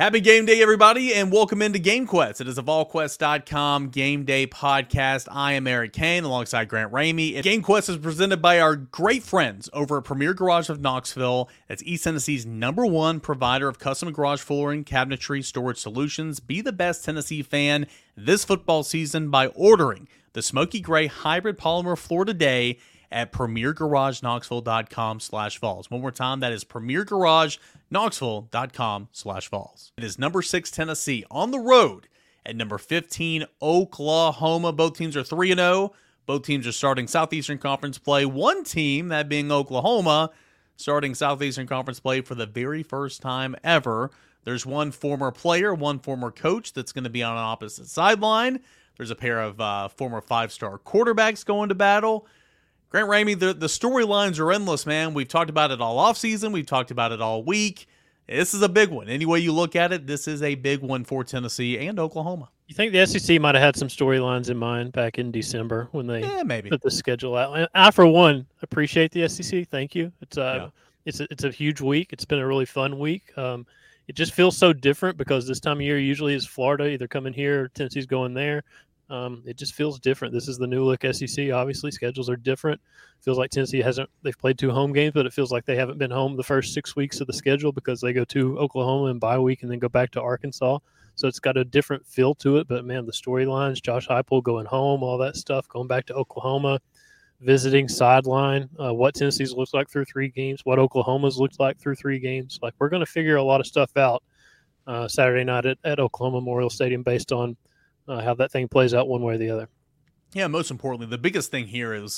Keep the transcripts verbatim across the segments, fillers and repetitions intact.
Happy game day, everybody, and welcome into GameQuest. It is a Vol Quest dot com game day podcast. I am Eric Kane alongside Grant Ramey. GameQuest is presented by our great friends over at Premier Garage of Knoxville. That's East Tennessee's number one provider of custom garage flooring, cabinetry, storage solutions. Be the best Tennessee fan this football season by ordering the Smoky Gray Hybrid Polymer Floor today at Premier Garage Knoxville dot com slash Vols. One more time, that is Premier Garage Knoxville dot com slash Vols. It is number six Tennessee on the road at number fifteen Oklahoma. Both teams are three and oh. Both teams are starting Southeastern Conference play. One team, that being Oklahoma, starting Southeastern Conference play for the very first time ever. There's one former player, one former coach that's going to be on an opposite sideline. There's a pair of uh, former five-star quarterbacks going to battle. Grant Ramey, the, the storylines are endless, man. We've talked about it all offseason. We've talked about it all week. This is a big one. Any way you look at it, this is a big one for Tennessee and Oklahoma. You think the S E C might have had some storylines in mind back in December when they yeah, maybe. put the schedule out? And I, for one, appreciate the S E C. Thank you. It's a, yeah. it's a, it's a huge week. It's been a really fun week. Um, it just feels so different because this time of year usually is Florida either coming here or Tennessee's going there. Um, it just feels different. This is the new look S E C. Obviously, schedules are different. Feels like Tennessee hasn't. They've played two home games, but it feels like they haven't been home the first six weeks of the schedule because they go to Oklahoma and bye week and then go back to Arkansas. So it's got a different feel to it. But man, the storylines, Josh Heupel going home, all that stuff, going back to Oklahoma, visiting sideline, uh, what Tennessee's looked like through three games, what Oklahoma's looked like through three games. Like we're going to figure a lot of stuff out uh, Saturday night at, at Oklahoma Memorial Stadium based on Uh, how that thing plays out one way or the other. Yeah, most importantly, the biggest thing here is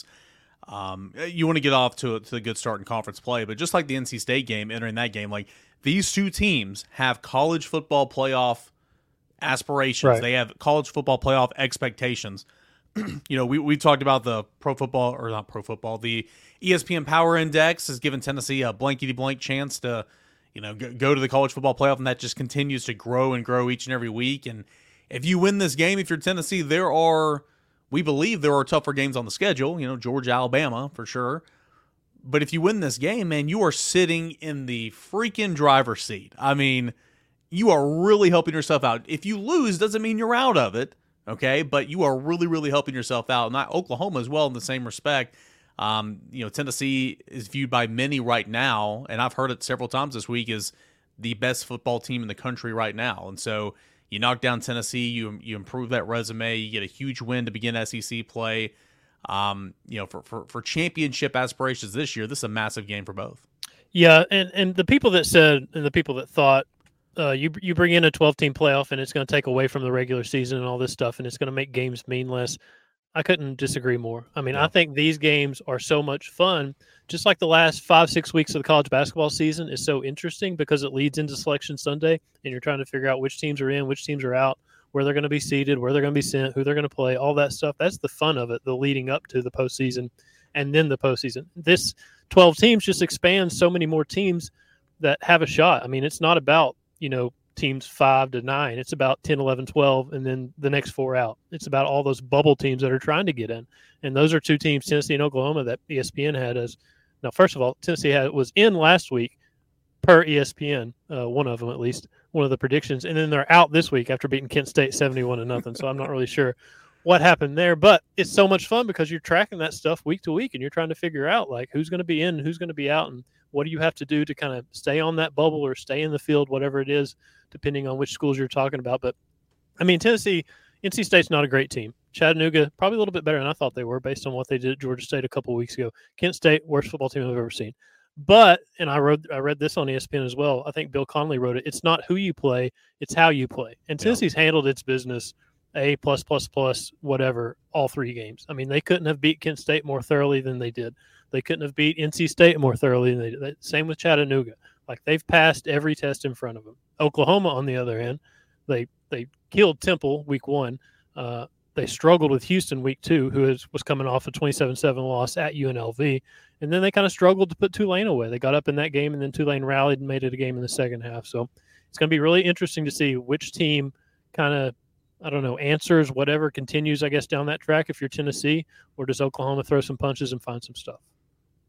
um, you want to get off to, to a good start in conference play, but just like the N C State game, entering that game, like these two teams have college football playoff aspirations. Right. They have college football playoff expectations. you know, we, we talked about the pro football, or not pro football, the E S P N Power Index has given Tennessee a blankety-blank chance to, you know, go, go to the college football playoff, and that just continues to grow and grow each and every week. And if you win this game, if you're Tennessee, there are, we believe there are tougher games on the schedule, you know, Georgia, Alabama for sure. But if you win this game, man, you are sitting in the freaking driver's seat. I mean, you are really helping yourself out. If you lose, doesn't mean you're out of it, okay? But you are really, really helping yourself out. Not Oklahoma as well in the same respect. Um, you know, Tennessee is viewed by many right now, and I've heard it several times this week, is the best football team in the country right now. And so you knock down Tennessee, you you improve that resume, you get a huge win to begin S E C play. Um, you know, for, for, for championship aspirations this year, this is a massive game for both. Yeah, and, and the people that said, and the people that thought, uh, you you bring in a twelve-team playoff and it's going to take away from the regular season and all this stuff, and it's going to make games meaningless, I couldn't disagree more. I mean, yeah. I think these games are so much fun. Just like the last five, six weeks of the college basketball season is so interesting because it leads into Selection Sunday, and you're trying to figure out which teams are in, which teams are out, where they're going to be seated, where they're going to be sent, who they're going to play, all that stuff. That's the fun of it, the leading up to the postseason and then the postseason. This twelve teams just expands so many more teams that have a shot. I mean, it's not about, you know, teams five to nine. It's about ten, eleven, twelve, and then the next four out. It's about all those bubble teams that are trying to get in. And those are two teams, Tennessee and Oklahoma, that E S P N had as – now, first of all, Tennessee had, was in last week per E S P N, uh, one of them at least, one of the predictions. And then they're out this week after beating Kent State seventy-one to nothing. So I'm not really sure what happened there. But it's so much fun because you're tracking that stuff week to week and you're trying to figure out, like, who's going to be in, who's going to be out, and what do you have to do to kind of stay on that bubble or stay in the field, whatever it is, depending on which schools you're talking about. But, I mean, Tennessee, N C State's not a great team. Chattanooga, probably a little bit better than I thought they were based on what they did at Georgia State a couple of weeks ago. Kent State, worst football team I've ever seen. But, and I wrote, I read this on E S P N as well. I think Bill Connolly wrote it. It's not who you play, it's how you play. And Tennessee's yeah. handled its business A plus plus plus whatever all three games. I mean, they couldn't have beat Kent State more thoroughly than they did. They couldn't have beat N C State more thoroughly than they did. Same with Chattanooga. Like, they've passed every test in front of them. Oklahoma, on the other hand, they they killed Temple week one. Uh, They struggled with Houston week two, who is, was coming off a twenty-seven seven loss at U N L V. And then they kind of struggled to put Tulane away. They got up in that game, and then Tulane rallied and made it a game in the second half. So it's going to be really interesting to see which team kind of, I don't know, answers, whatever, continues, I guess, down that track if you're Tennessee, or does Oklahoma throw some punches and find some stuff?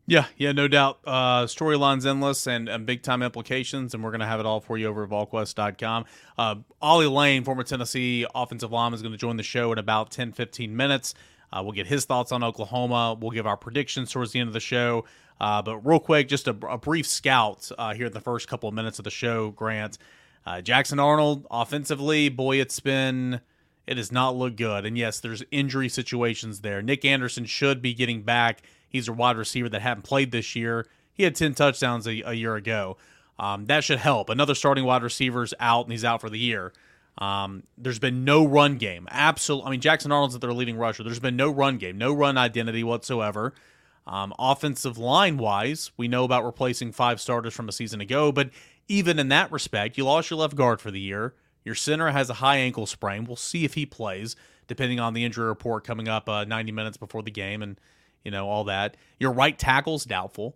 Yeah, yeah, no doubt. Uh, storyline's endless and, and big-time implications, and we're going to have it all for you over at vol quest dot com. Uh, Ollie Lane, former Tennessee offensive lineman, is going to join the show in about ten, fifteen minutes. Uh, we'll get his thoughts on Oklahoma. We'll give our predictions towards the end of the show. Uh, but real quick, just a, a brief scout uh, here in the first couple of minutes of the show, Grant. Uh, Jackson Arnold, offensively, boy, it's been... It does not look good. And yes, there's injury situations there. Nick Anderson should be getting back. He's a wide receiver that hadn't played this year. He had ten touchdowns a, a year ago. Um, that should help. Another starting wide receiver's out, and he's out for the year. Um, there's been no run game. Absolutely. I mean, Jackson Arnold's their leading rusher. There's been no run game, no run identity whatsoever. Um, offensive line-wise, we know about replacing five starters from a season ago, but even in that respect, you lost your left guard for the year. Your center has a high ankle sprain. We'll see if he plays, depending on the injury report coming up uh, ninety minutes before the game and, you know, all that. Your right tackle's doubtful,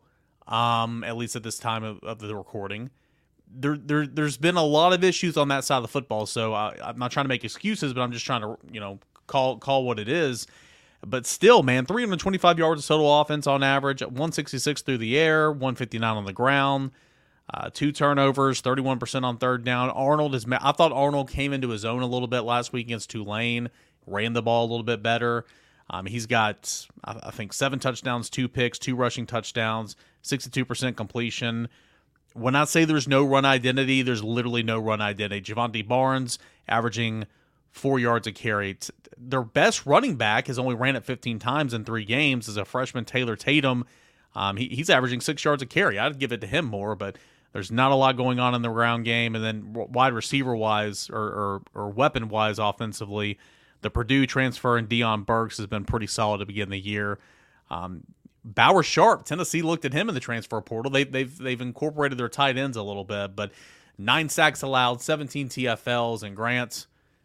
um, at least at this time of, of the recording. There, there, there's been a lot of issues on that side of the football, so I, I'm not trying to make excuses, but I'm just trying to, you know, call call what it is. But still, man, three hundred twenty-five yards of total offense on average, one sixty-six through the air, one fifty-nine on the ground. Uh, two turnovers, thirty-one percent on third down. Arnold is. I thought Arnold came into his own a little bit last week against Tulane, ran the ball a little bit better. Um, he's got, I, I think, seven touchdowns, two picks, two rushing touchdowns, sixty-two percent completion. When I say there's no run identity, there's literally no run identity. Javonte Barnes averaging four yards a carry. Their best running back has only ran it fifteen times in three games as a freshman, Taylor Tatum. Um, he, he's averaging six yards a carry. I'd give it to him more, but there's not a lot going on in the ground game. And then wide receiver-wise or, or, or weapon-wise offensively, the Purdue transfer and Deion Burks has been pretty solid to begin the year. Um, Bauer Sharp, Tennessee looked at him in the transfer portal. They, they've they've incorporated their tight ends a little bit, but nine sacks allowed, seventeen T F Ls, and Grant,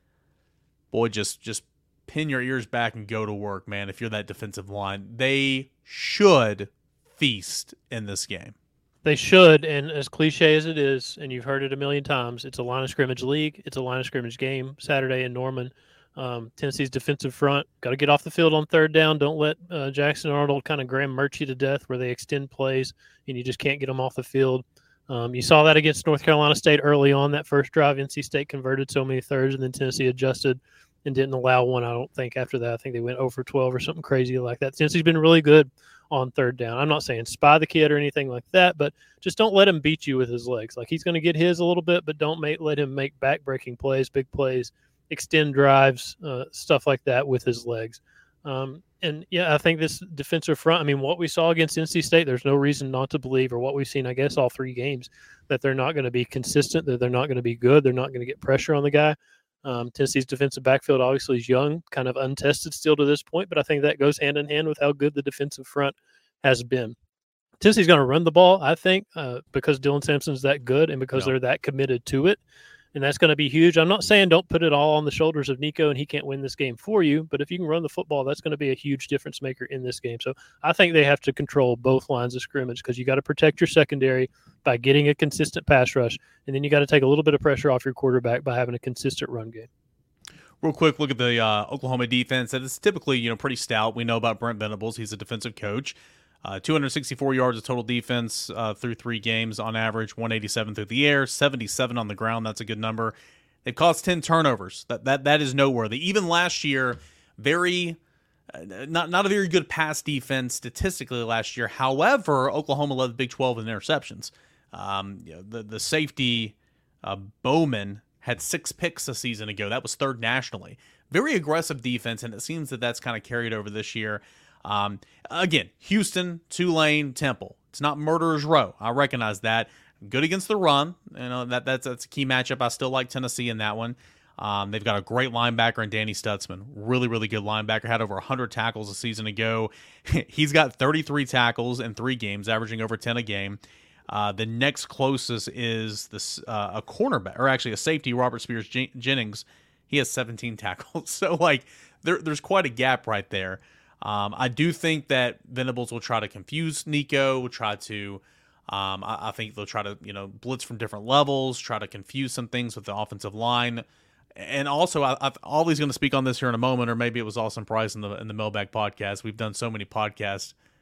boy, just just pin your ears back and go to work, man, if you're that defensive line. They should feast in this game. They should, and as cliche as it is, and you've heard it a million times, it's a line of scrimmage league. It's a line of scrimmage game Saturday in Norman. Um, Tennessee's defensive front, got to get off the field on third down. Don't let uh, Jackson Arnold kind of Graham Murchie to death where they extend plays and you just can't get them off the field. Um, you saw that against North Carolina State early on. That first drive, N C State converted so many thirds, and then Tennessee adjusted and didn't allow one, I don't think, after that. I think they went oh for twelve or something crazy like that. Tennessee's been really good on third down. I'm not saying spy the kid or anything like that, but just don't let him beat you with his legs. Like, he's going to get his a little bit, but don't make, let him make back-breaking plays, big plays, extend drives, uh, stuff like that with his legs. Um, and, yeah, I think this defensive front, I mean, what we saw against N C State, there's no reason not to believe, or what we've seen, I guess, all three games, that they're not going to be consistent, that they're not going to be good, they're not going to get pressure on the guy. Um, Tennessee's defensive backfield obviously is young, kind of untested still to this point, but I think that goes hand in hand with how good the defensive front has been. Tennessee's going to run the ball, I think, uh, because Dylan Sampson's that good and because yeah. they're that committed to it. And that's going to be huge. I'm not saying don't put it all on the shoulders of Nico and he can't win this game for you, but if you can run the football, that's going to be a huge difference maker in this game. So I think they have to control both lines of scrimmage because you got to protect your secondary by getting a consistent pass rush, and then you got to take a little bit of pressure off your quarterback by having a consistent run game. Real quick, look at the uh, Oklahoma defense. That is typically, you know, pretty stout. We know about Brent Venables. He's a defensive coach. Uh, two hundred sixty-four yards of total defense uh, through three games on average, one eighty-seven through the air, seventy-seven on the ground. That's a good number. They've caused ten turnovers. That that that is noteworthy. Even last year, very uh, not not a very good pass defense statistically last year. However, Oklahoma led the Big twelve in interceptions. Um, you know, the the safety uh, Bowman had six picks a season ago. That was third nationally. Very aggressive defense, and it seems that that's kind of carried over this year. Um, again, Houston, Tulane, Temple. It's not Murderer's Row. I recognize that. Good against the run. You know, that that's that's a key matchup. I still like Tennessee in that one. Um, they've got a great linebacker in Danny Stutzman. Really, really good linebacker. Had over one hundred tackles a season ago. He's got thirty-three tackles in three games, averaging over ten a game. Uh, the next closest is this uh, a cornerback, or actually a safety, Robert Spears Jen- Jennings. He has seventeen tackles. So, like, there, there's quite a gap right there. Um, I do think that Venables will try to confuse Nico, will try to, um, I, I think they'll try to, you know, blitz from different levels, try to confuse some things with the offensive line. And also, I, I've always going to speak on this here in a moment, or maybe it was all surprise in the, in the Mailbag podcast. We've done so many podcasts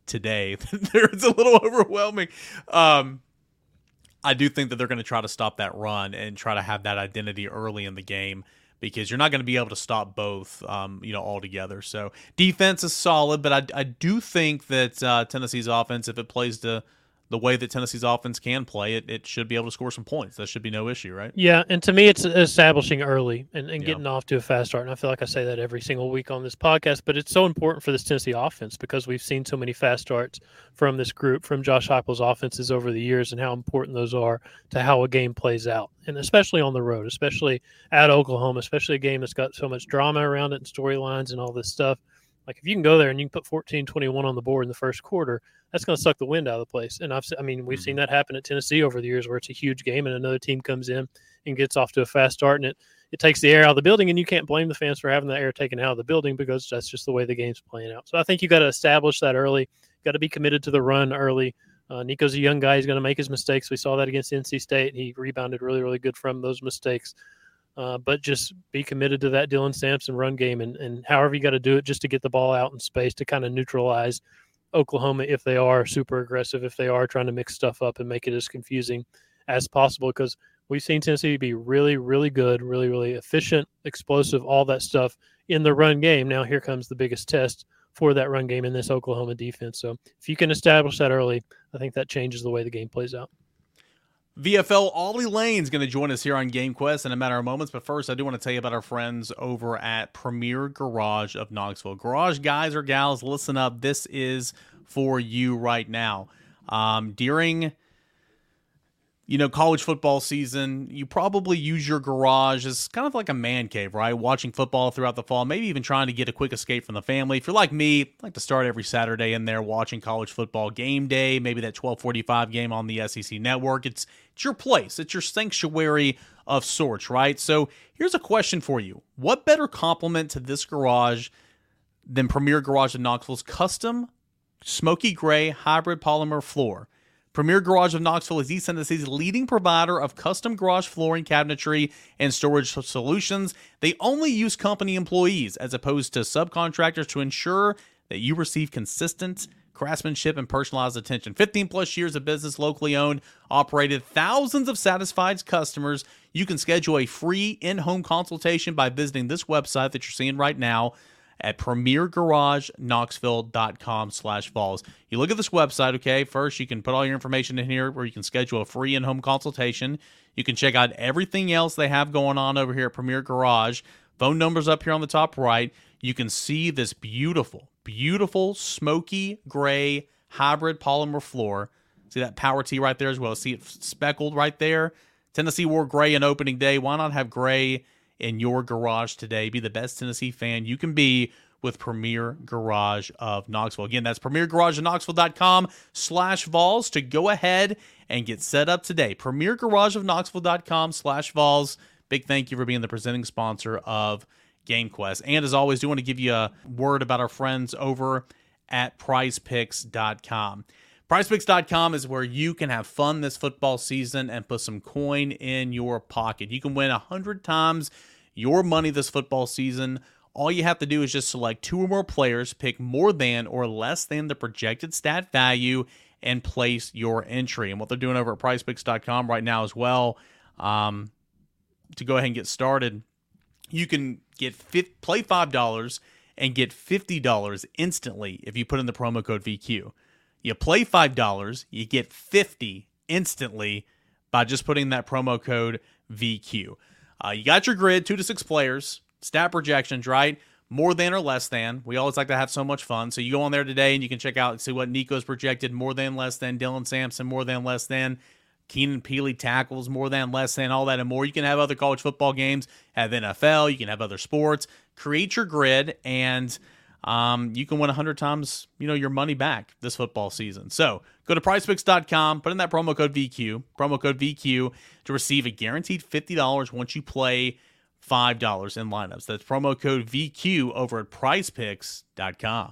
today. It's a little overwhelming. Um, I do think that they're going to try to stop that run and try to have that identity early in the game, because you're not going to be able to stop both, um, you know, altogether. So defense is solid, but I, I do think that uh, Tennessee's offense, if it plays the the way that Tennessee's offense can play, it, it should be able to score some points. That should be no issue, right? Yeah, and to me, it's establishing early and, and Yeah. getting off to a fast start. And I feel like I say that every single week on this podcast, but it's so important for this Tennessee offense because we've seen so many fast starts from this group, from Josh Heupel's offenses over the years, and how important those are to how a game plays out, and especially on the road, especially at Oklahoma, especially a game that's got so much drama around it and storylines and all this stuff. Like, if you can go there and you can put fourteen twenty-one on the board in the first quarter, that's going to suck the wind out of the place. And I've, I mean, we've seen that happen at Tennessee over the years, where it's a huge game and another team comes in and gets off to a fast start, and it, it takes the air out of the building, and you can't blame the fans for having the air taken out of the building, because that's just the way the game's playing out. So I think you got to establish that early. Got to be committed to the run early. Uh, Nico's a young guy. He's going to make his mistakes. We saw that against N C State. He rebounded really, really good from those mistakes. Uh, but just be committed to that Dylan Sampson run game, and, and however you got to do it just to get the ball out in space to kind of neutralize Oklahoma if they are super aggressive, if they are trying to mix stuff up and make it as confusing as possible, because we've seen Tennessee be really, really good, really, really efficient, explosive, all that stuff in the run game. Now here comes the biggest test for that run game in this Oklahoma defense. So if you can establish that early, I think that changes the way the game plays out. V F L Ollie Lane's going to join us here on GameQuest in a matter of moments, but first I do want to tell you about our friends over at Premier Garage of Knoxville. Garage guys or gals, listen up. This is for you right now. Um, during, you know, college football season, you probably use your garage as kind of like a man cave, right? Watching football throughout the fall, maybe even trying to get a quick escape from the family. If you're like me, I like to start every Saturday in there watching college football game day, maybe that twelve forty-five game on the S E C network. It's, it's your place. It's your sanctuary of sorts, right? So here's a question for you. What better compliment to this garage than Premier Garage of Knoxville's custom smoky gray hybrid polymer floor? Premier Garage of Knoxville is East Tennessee's leading provider of custom garage flooring, cabinetry, and storage solutions. They only use company employees as opposed to subcontractors to ensure that you receive consistent craftsmanship and personalized attention. fifteen plus years of business, locally owned, operated, thousands of satisfied customers. You can schedule a free in-home consultation by visiting this website that you're seeing right now at premier garage knoxville dot com slash falls. You look at this website, okay? First, you can put all your information in here where you can schedule a free in-home consultation. You can check out everything else they have going on over here at Premier Garage. Phone number's up here on the top right. You can see this beautiful, beautiful smoky gray hybrid polymer floor. See that power tee right there as well. See it speckled right there? Tennessee wore gray on opening day. Why not have gray in your garage today? Be the best Tennessee fan you can be with Premier Garage of Knoxville. Again, that's premier garage of knoxville dot com slash Vols to go ahead and get set up today. premier garage of knoxville dot com slash Vols. Big thank you for being the presenting sponsor of GameQuest. And as always, do want to give you a word about our friends over at prize picks dot com. prize picks dot com is where you can have fun this football season and put some coin in your pocket. You can win one hundred times your money this football season. All you have to do is just select two or more players, pick more than or less than the projected stat value, and place your entry. And what they're doing over at prize picks dot com right now as well, um, to go ahead and get started, you can get fit, play five dollars and get fifty dollars instantly if you put in the promo code V Q. You play five dollars, you get fifty dollars instantly by just putting that promo code V Q. Uh, you got your grid, two to six players, stat projections, right? More than or less than. We always like to have so much fun. So you go on there today and you can check out and see what Nico's projected, more than, less than, Dylan Sampson, more than, less than, Keenan Peely tackles, more than, less than, all that and more. You can have other college football games, have N F L, you can have other sports. Create your grid, and um, you can win one hundred times, you know, your money back this football season. So go to prize picks dot com, put in that promo code V Q, promo code V Q to receive a guaranteed fifty dollars once you play five dollars in lineups. That's promo code V Q over at prize picks dot com.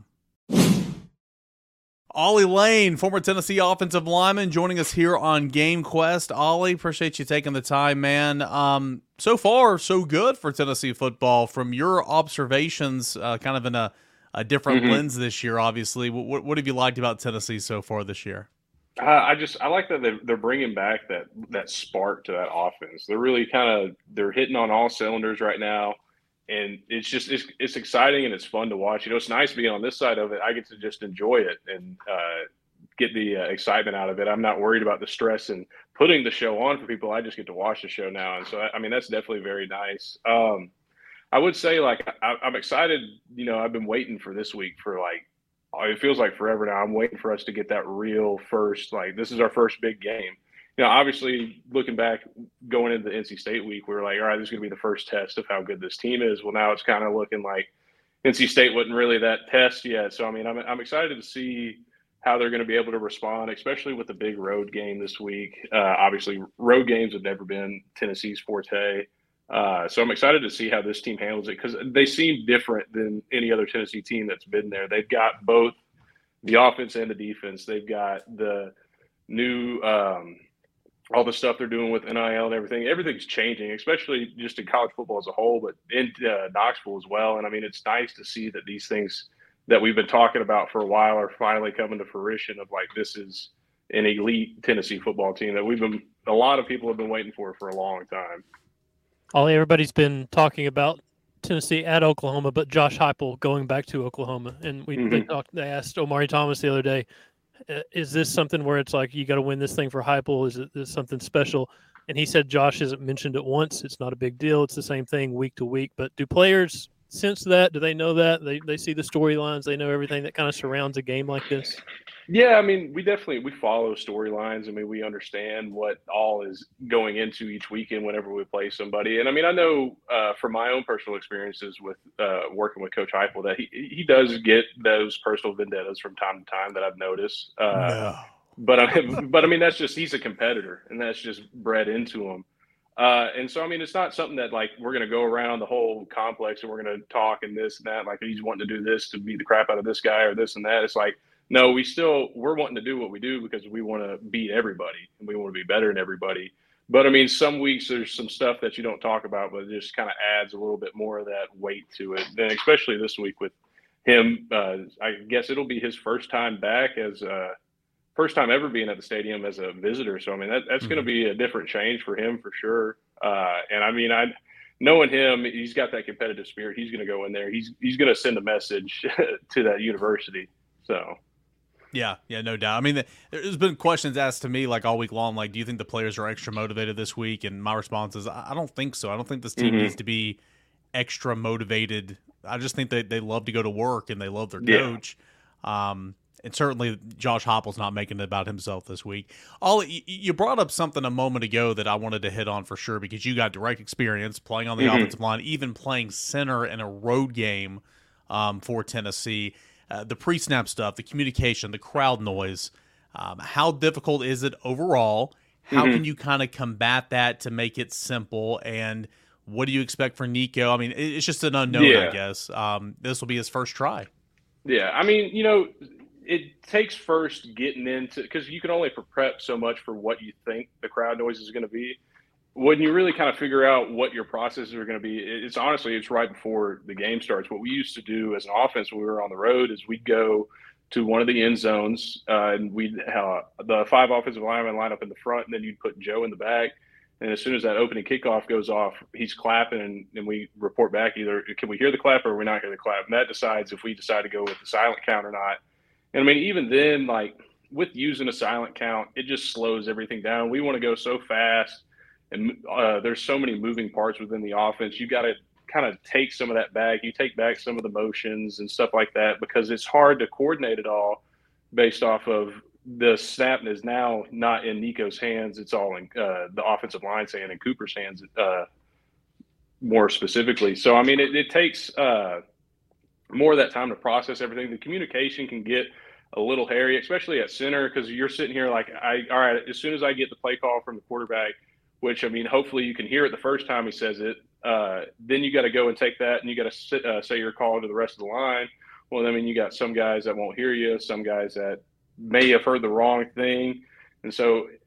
Ollie Lane, former Tennessee offensive lineman, joining us here on GameQuest. Ollie, appreciate you taking the time, man. Um, so far, so good for Tennessee football. From your observations, uh, kind of in a, a different Mm-hmm. lens this year. Obviously, what what have you liked about Tennessee so far this year? Uh, I just I like that they're, they're bringing back that that spark to that offense. They're really kind of they're hitting on all cylinders right now, and it's just it's it's exciting and it's fun to watch. You know, it's nice being on this side of it. I get to just enjoy it and uh, get the uh, excitement out of it. I'm not worried about the stress and putting the show on for people. I just get to watch the show now, and so I mean that's definitely very nice. Um, I would say like I, I'm excited. You know, I've been waiting for this week for like. It feels like forever now. I'm waiting for us to get that real first, like, this is our first big game. You know, obviously, looking back, going into the N C State week, we were like, all right, this is going to be the first test of how good this team is. Well, now it's kind of looking like N C State wasn't really that test yet. So, I mean, I'm, I'm excited to see how they're going to be able to respond, especially with the big road game this week. Uh, obviously, road games have never been Tennessee's forte. Uh, so I'm excited to see how this team handles it because they seem different than any other Tennessee team that's been there. They've got both the offense and the defense. They've got the new um, all the stuff they're doing with N I L and everything. Everything's changing, especially just in college football as a whole, but in uh, Knoxville as well. And I mean, it's nice to see that these things that we've been talking about for a while are finally coming to fruition. Of like, this is an elite Tennessee football team that we've been a lot of people have been waiting for for a long time. All everybody's been talking about Tennessee at Oklahoma, but Josh Heupel going back to Oklahoma, and we mm-hmm. they talked. They asked Omari Thomas the other day, "Is this something where it's like you got to win this thing for Heupel? Is it is something special?" And he said Josh hasn't mentioned it once. It's not a big deal. It's the same thing week to week. But do players sense that? Do they know that? They they see the storylines. They know everything that kind of surrounds a game like this. Yeah, I mean, we definitely we follow storylines. I mean, we understand what all is going into each weekend whenever we play somebody. And I mean, I know uh, from my own personal experiences with uh, working with Coach Heupel that he he does get those personal vendettas from time to time that I've noticed. Uh, no. But I mean, but I mean, that's just he's a competitor, and that's just bred into him. Uh, and so, I mean, it's not something that like we're going to go around the whole complex and we're going to talk and this and that. Like he's wanting to do this to beat the crap out of this guy or this and that. It's like. No, we still we're wanting to do what we do because we want to beat everybody and we want to be better than everybody. But I mean, some weeks there's some stuff that you don't talk about, but it just kind of adds a little bit more of that weight to it. And especially this week with him, uh, I guess it'll be his first time back as uh, first time ever being at the stadium as a visitor. So I mean, that, that's mm-hmm. going to be a different change for him for sure. Uh, and I mean, I knowing him, he's got that competitive spirit. He's going to go in there. He's he's going to send a message to that university. So. Yeah, yeah, no doubt. I mean, there's been questions asked to me like all week long, like, do you think the players are extra motivated this week? And my response is, I don't think so. I don't think this team mm-hmm. needs to be extra motivated. I just think that they love to go to work and they love their coach. Yeah. Um, and certainly Josh Heupel's not making it about himself this week. Ollie, you brought up something a moment ago that I wanted to hit on for sure because you got direct experience playing on the mm-hmm. offensive line, even playing center in a road game um, for Tennessee. Uh, the pre-snap stuff, the communication, the crowd noise, um, how difficult is it overall? How mm-hmm. can you kind of combat that to make it simple? And what do you expect for Nico? I mean, it's just an unknown, yeah. I guess. Um, this will be his first try. Yeah, I mean, you know, it takes first getting into – because you can only prep so much for what you think the crowd noise is going to be. When you really kind of figure out what your processes are going to be, it's honestly, it's right before the game starts. What we used to do as an offense when we were on the road is we'd go to one of the end zones uh, and we'd uh, the five offensive linemen line up in the front, and then you'd put Joe in the back. And as soon as that opening kickoff goes off, he's clapping, and, and we report back either can we hear the clap or are we not hear the clap? And that decides if we decide to go with the silent count or not. And I mean, even then, like with using a silent count, it just slows everything down. We want to go so fast. And uh, there's so many moving parts within the offense. You got to kind of take some of that back. You take back some of the motions and stuff like that because it's hard to coordinate it all based off of the snap is now not in Nico's hands. It's all in uh, the offensive line's hand and Cooper's hands uh, more specifically. So, I mean, it, it takes uh, more of that time to process everything. The communication can get a little hairy, especially at center because you're sitting here like, I all right, as soon as I get the play call from the quarterback, which, I mean, hopefully you can hear it the first time he says it. Uh, then you got to go and take that and you got to uh, say your call to the rest of the line. Well, I mean, you got some guys that won't hear you, some guys that may have heard the wrong thing. And so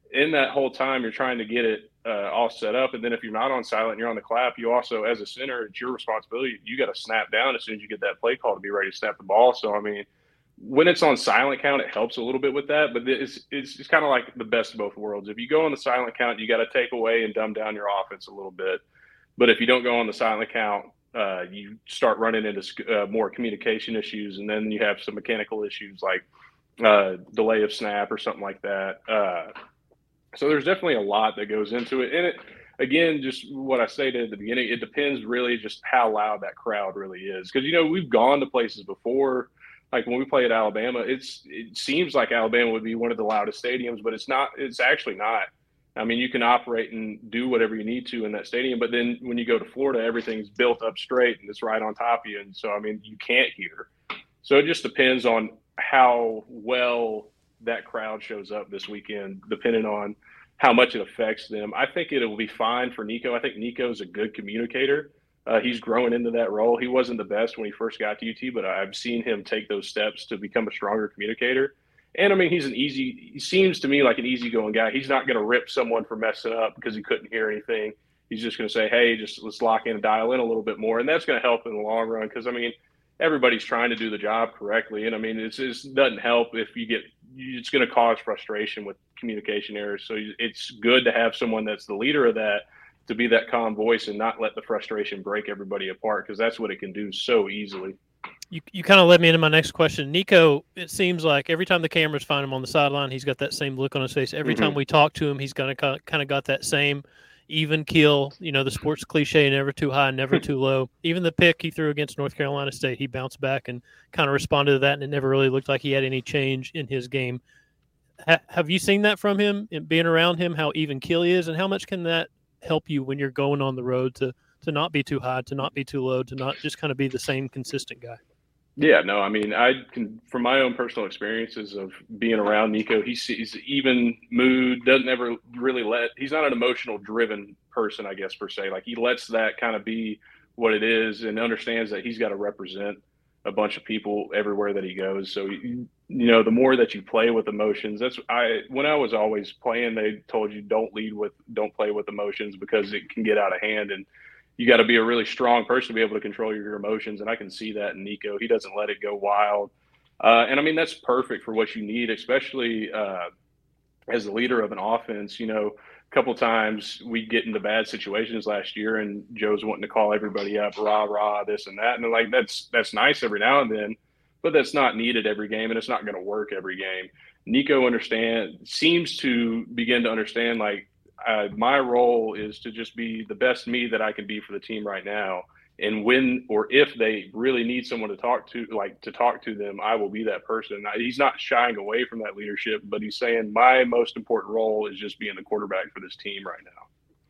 in that whole time, you're trying to get it uh, all set up. And then if you're not on silent and you're on the clap, you also, as a center, it's your responsibility. You got to snap down as soon as you get that play call to be ready to snap the ball. So, I mean, when it's on silent count, it helps a little bit with that. But it's it's, it's kind of like the best of both worlds. If you go on the silent count, you got to take away and dumb down your offense a little bit. But if you don't go on the silent count, uh, you start running into uh, more communication issues, and then you have some mechanical issues like uh, delay of snap or something like that. Uh, So there's definitely a lot that goes into it. And it, again, just what I stated at the beginning, it depends really just how loud that crowd really is. Because, you know, we've gone to places before, like when we play at Alabama, it's it seems like Alabama would be one of the loudest stadiums, but it's not. It's actually not. I mean, you can operate and do whatever you need to in that stadium. But then when you go to Florida, everything's built up straight and it's right on top of you. And so, I mean, you can't hear. So it just depends on how well that crowd shows up this weekend, depending on how much it affects them. I think it will be fine for Nico. I think Nico's a good communicator. Uh, he's growing into that role. He wasn't the best when he first got to U T, but I've seen him take those steps to become a stronger communicator. And I mean, he's an easy, he seems to me like an easygoing guy. He's not going to rip someone for messing up because he couldn't hear anything. He's just going to say, hey, just let's lock in and dial in a little bit more. And that's going to help in the long run. Cause I mean, everybody's trying to do the job correctly. And I mean, it's, it doesn't help if you get, it's going to cause frustration with communication errors. So it's good to have someone that's the leader of that, to be that calm voice and not let the frustration break everybody apart, because that's what it can do so easily. You you kind of led me into my next question. Nico, it seems like every time the cameras find him on the sideline, he's got that same look on his face. Every mm-hmm. time we talk to him, he's gonna kind of got that same even keel, you know, the sports cliche, never too high, never too low. Even the pick he threw against North Carolina State, he bounced back and kind of responded to that, and it never really looked like he had any change in his game. Ha- have you seen that from him, in being around him, how even keel he is, and how much can that help you when you're going on the road to to not be too high, to not be too low, to not just kind of be the same consistent guy? Yeah, no, I mean, I can, from my own personal experiences of being around Nico, he sees even mood, doesn't ever really let, he's not an emotional driven person, I guess, per se. Like, he lets that kind of be what it is and understands that he's got to represent a bunch of people everywhere that he goes. So, you, you know, the more that you play with emotions, that's, I, when I was always playing, they told you don't lead with, don't play with emotions because it can get out of hand. And you got to be a really strong person to be able to control your emotions. And I can see that in Nico. He doesn't let it go wild. Uh, and I mean, that's perfect for what you need, especially uh, as the leader of an offense. You know, a couple times we get into bad situations last year and Joe's wanting to call everybody up, rah, rah, this and that. And they're like, that's, that's nice every now and then, but that's not needed every game. And it's not going to work every game. Nico understand seems to begin to understand, like, Uh, my role is to just be the best me that I can be for the team right now. And when or if they really need someone to talk to, like to talk to them, I will be that person. I, he's not shying away from that leadership, but he's saying my most important role is just being the quarterback for this team right now.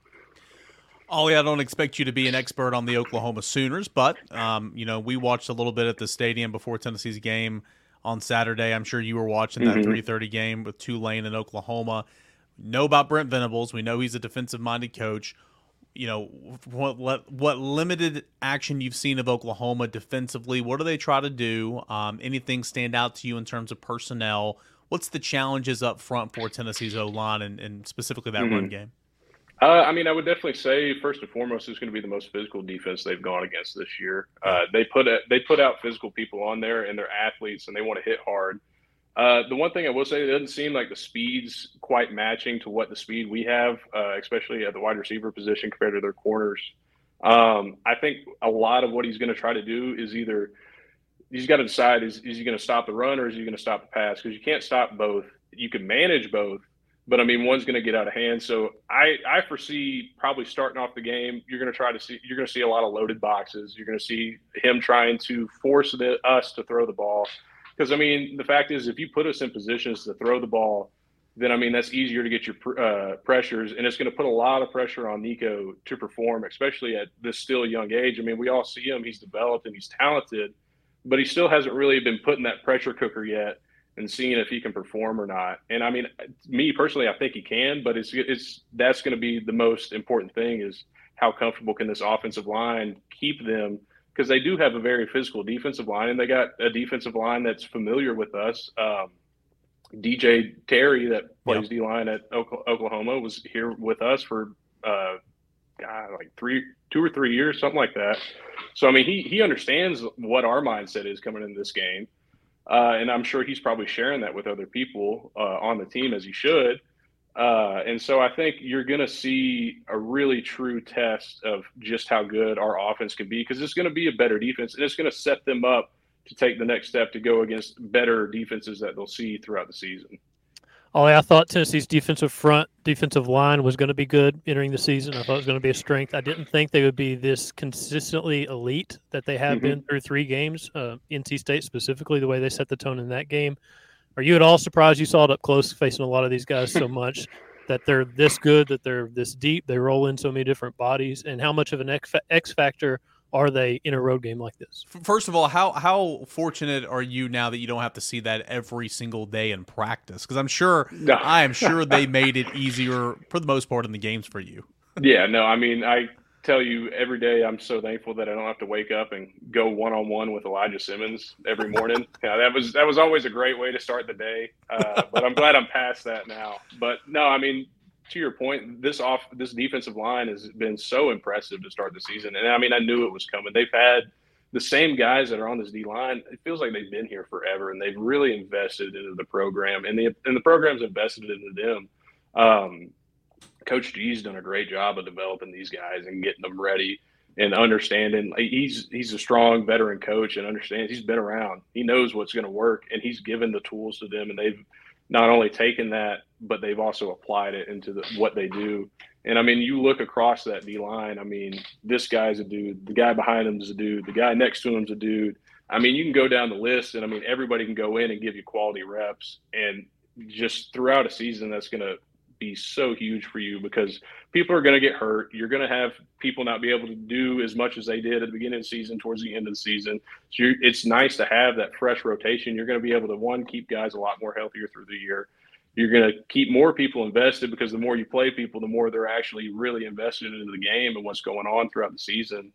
Ollie, I don't expect you to be an expert on the Oklahoma Sooners, but, um, you know, we watched a little bit at the stadium before Tennessee's game on Saturday. I'm sure you were watching that mm-hmm. three thirty game with Tulane and Oklahoma. Know about Brent Venables. We know he's a defensive-minded coach. You know, what what limited action you've seen of Oklahoma defensively, what do they try to do? Um, anything stand out to you in terms of personnel? What's the challenges up front for Tennessee's O-line and, and specifically that mm-hmm. run game? Uh, I mean, I would definitely say first and foremost is going to be the most physical defense they've gone against this year. Uh, they put a, they put out physical people on there, and they're athletes, and they want to hit hard. Uh, the one thing I will say, it doesn't seem like the speed's quite matching to what the speed we have, uh, especially at the wide receiver position compared to their corners. Um, I think a lot of what he's going to try to do is either he's got to decide, is, is he going to stop the run or is he going to stop the pass? Because you can't stop both. You can manage both, but, I mean, one's going to get out of hand. So I, I foresee probably starting off the game, you're going to try to see – you're going to see a lot of loaded boxes. You're going to see him trying to force the, us to throw the ball. Because, I mean, the fact is, if you put us in positions to throw the ball, then, I mean, that's easier to get your uh, pressures, and it's going to put a lot of pressure on Nico to perform, especially at this still young age. I mean, we all see him. He's developed and he's talented, but he still hasn't really been put in that pressure cooker yet and seeing if he can perform or not. And, I mean, me personally, I think he can, but it's it's that's going to be the most important thing is how comfortable can this offensive line keep them, because they do have a very physical defensive line, and they got a defensive line that's familiar with us. Um, D J Terry that plays Yep. D-line at Oklahoma was here with us for uh, God, like three, two or three years, something like that. So, I mean, he he understands what our mindset is coming into this game. Uh, and I'm sure he's probably sharing that with other people uh, on the team, as he should. Uh, and so I think you're going to see a really true test of just how good our offense can be, because it's going to be a better defense, and it's going to set them up to take the next step to go against better defenses that they'll see throughout the season. Ollie, I thought Tennessee's defensive front, defensive line was going to be good entering the season. I thought it was going to be a strength. I didn't think they would be this consistently elite that they have mm-hmm. been through three games, uh, N C State specifically, the way they set the tone in that game. Are you at all surprised? You saw it up close facing a lot of these guys so much that they're this good, that they're this deep, they roll in so many different bodies, and how much of an X factor are they in a road game like this? First of all, how how fortunate are you now that you don't have to see that every single day in practice? Because I'm sure, no. I am sure they made it easier for the most part in the games for you. Yeah, no, I mean, I tell you every day I'm so thankful that I don't have to wake up and go one-on-one with Elijah Simmons every morning. Yeah, that was that was always a great way to start the day, uh, but I'm glad I'm past that now. But, no, I mean, to your point, this off this defensive line has been so impressive to start the season. And, I mean, I knew it was coming. They've had the same guys that are on this D-line. It feels like they've been here forever, and they've really invested into the program, and the, and the program's invested into them. Um, Coach G's done a great job of developing these guys and getting them ready and understanding. He's he's a strong veteran coach and understands. He's been around. He knows what's going to work, and he's given the tools to them, and they've not only taken that, but they've also applied it into the, what they do. And, I mean, you look across that D-line, I mean, this guy's a dude. The guy behind him is a dude. The guy next to him is a dude. I mean, you can go down the list, and, I mean, everybody can go in and give you quality reps. And just throughout a season, that's going to be so huge for you, because people are going to get hurt. You're going to have people not be able to do as much as they did at the beginning of the season towards the end of the season. So you're, it's nice to have that fresh rotation. You're going to be able to, one, keep guys a lot more healthier through the year. You're going to keep more people invested, because the more you play people, the more they're actually really invested into the game and what's going on throughout the season.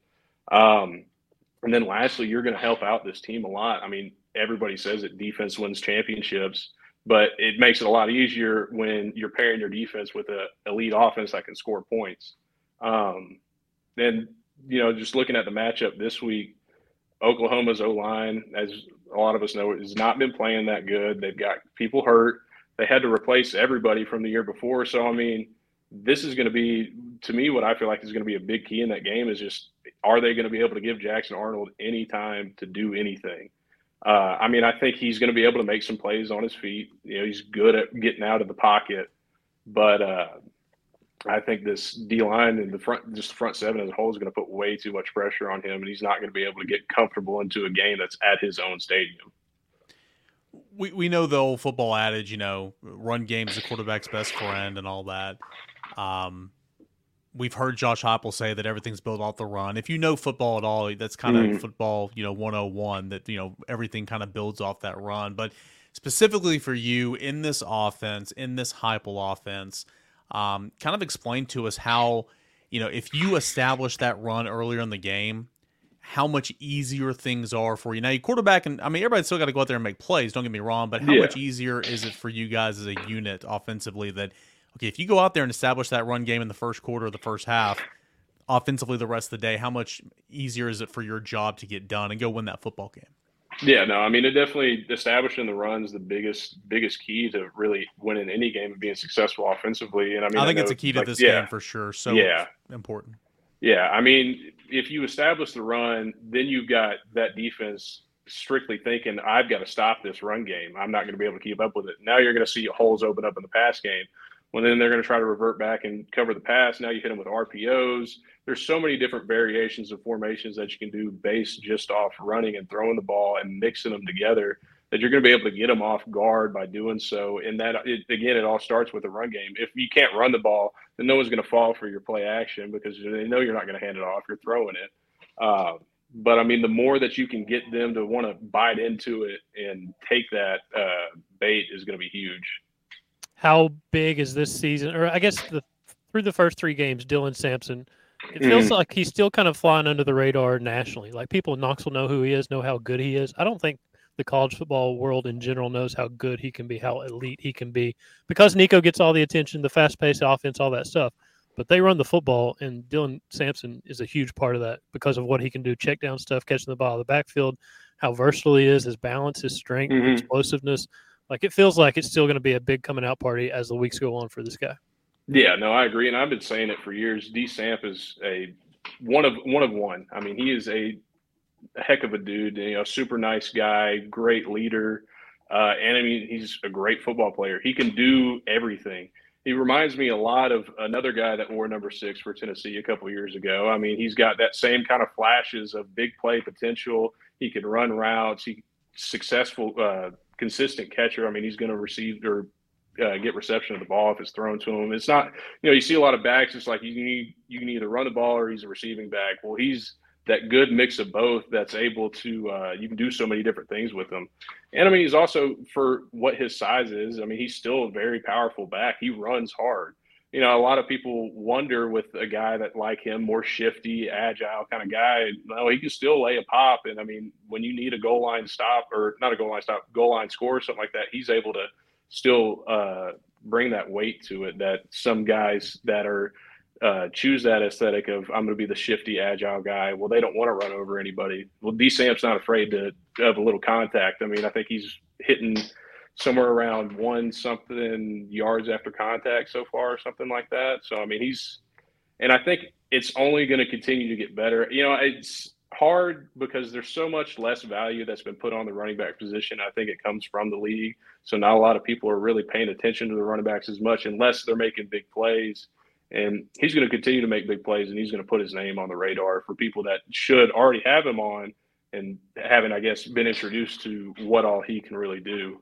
Um, and then lastly, you're going to help out this team a lot. I mean, everybody says that defense wins championships, but it makes it a lot easier when you're pairing your defense with an elite offense that can score points. Um, and, you know, just looking at the matchup this week, Oklahoma's O-line, as a lot of us know, has not been playing that good. They've got people hurt. They had to replace everybody from the year before. So, I mean, this is going to be, to me, what I feel like is going to be a big key in that game is just, are they going to be able to give Jackson Arnold any time to do anything? Uh, I mean, I think he's going to be able to make some plays on his feet. You know, he's good at getting out of the pocket. But uh, I think this D-line and the front, just the front seven as a whole, is going to put way too much pressure on him, and he's not going to be able to get comfortable into a game that's at his own stadium. We we know the old football adage, you know, run game's the quarterback's best friend and all that. Um, we've heard Josh Heupel say that everything's built off the run. If you know football at all, that's kind of mm. football, you know, one oh one, that, you know, everything kind of builds off that run. But specifically for you in this offense, in this Heupel offense, um, kind of explain to us how, you know, if you establish that run earlier in the game, how much easier things are for you. Now, you quarterback, and I mean, everybody's still got to go out there and make plays, don't get me wrong, but how yeah. much easier is it for you guys as a unit offensively that, okay, if you go out there and establish that run game in the first quarter or the first half, offensively the rest of the day, how much easier is it for your job to get done and go win that football game? Yeah, no, I mean, it definitely, establishing the run is the biggest biggest key to really winning any game and being successful offensively. And I mean, I think I it's a key to like, this yeah, game for sure. So yeah. important. Yeah, I mean, if you establish the run, then you've got that defense strictly thinking, I've got to stop this run game. I'm not going to be able to keep up with it. Now you're going to see holes open up in the pass game. Well, then they're going to try to revert back and cover the pass. Now you hit them with R P Os. There's so many different variations of formations that you can do based just off running and throwing the ball and mixing them together, that you're going to be able to get them off guard by doing so. And that, it, again, it all starts with the run game. If you can't run the ball, then no one's going to fall for your play action, because they know you're not going to hand it off. You're throwing it. Uh, but, I mean, the more that you can get them to want to bite into it and take that uh, bait is going to be huge. How big is this season? Or I guess the, through the first three games, Dylan Sampson, it feels mm. like he's still kind of flying under the radar nationally. Like, people in Knoxville know who he is, know how good he is. I don't think the college football world in general knows how good he can be, how elite he can be, because Nico gets all the attention, the fast-paced offense, all that stuff. But they run the football, and Dylan Sampson is a huge part of that because of what he can do, check down stuff, catching the ball out of the backfield, how versatile he is, his balance, his strength, mm-hmm. explosiveness. Like, it feels like it's still going to be a big coming out party as the weeks go on for this guy. Yeah, no, I agree, and I've been saying it for years. D. Samp is a one of one of one. I mean, he is a heck of a dude. You know, super nice guy, great leader, uh, and I mean, he's a great football player. He can do everything. He reminds me a lot of another guy that wore number six for Tennessee a couple years ago. I mean, he's got that same kind of flashes of big play potential. He can run routes. He successful, uh, consistent catcher. I mean, he's going to receive or uh, get reception of the ball if it's thrown to him. It's not, you know, you see a lot of backs. It's like you need you can either run the ball or he's a receiving back. Well, he's that good mix of both that's able to uh, you can do so many different things with him. And I mean, he's also, for what his size is, I mean, he's still a very powerful back. He runs hard. You know, a lot of people wonder with a guy that like him, more shifty, agile kind of guy, no, he can still lay a pop. And I mean, when you need a goal line stop, or not a goal line stop, goal line score or something like that, he's able to still uh, bring that weight to it that some guys that are Uh, choose that aesthetic of I'm going to be the shifty, agile guy. Well, they don't want to run over anybody. Well, D. Samp's not afraid to have a little contact. I mean, I think he's hitting somewhere around one something yards after contact so far, or something like that. So, I mean, he's – and I think it's only going to continue to get better. You know, it's hard because there's so much less value that's been put on the running back position. I think it comes from the league. So not a lot of people are really paying attention to the running backs as much unless they're making big plays. And he's going to continue to make big plays, and he's going to put his name on the radar for people that should already have him on and haven't, I guess, been introduced to what all he can really do.